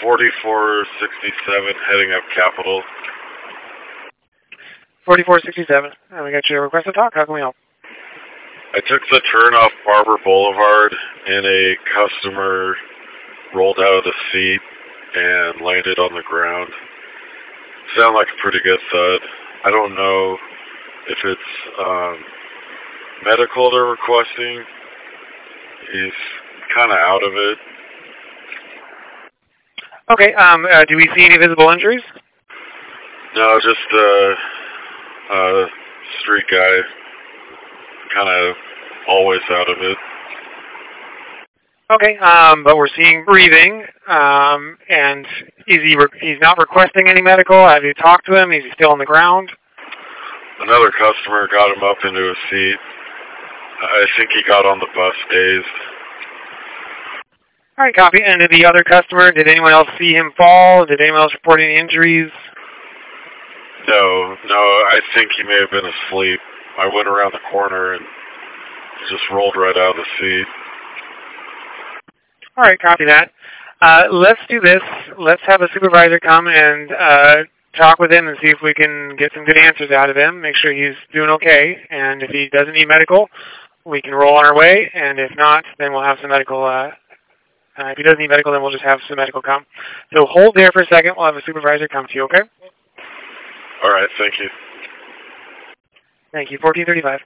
4467 heading up Capitol. 4467. And we got your request to talk. How can we help? I took the turn off Barber Boulevard and a customer rolled out of the seat and landed on the ground. Sounded like a pretty good thud. I don't know if it's medical they're requesting. He's kind of out of it. Okay, do we see any visible injuries? No, just street guy, kind of always out of it. Okay, but we're seeing breathing, and he's not requesting any medical? Have you talked to him? Is he still on the ground? Another customer got him up into a seat. I think he got on the bus dazed. All right, copy. And the other customer, did anyone else see him fall? Did anyone else report any injuries? No, I think he may have been asleep. I went around the corner and just rolled right out of the seat. All right, copy that. Let's do this. Let's have a supervisor come and talk with him and see if we can get some good answers out of him, make sure he's doing okay, and if he doesn't need medical, we can roll on our way, and if not, then we'll have some medical. If he doesn't need medical, then we'll just have some medical come. So hold there for a second. We'll have a supervisor come to you, okay? All right, thank you. Thank you. 1435.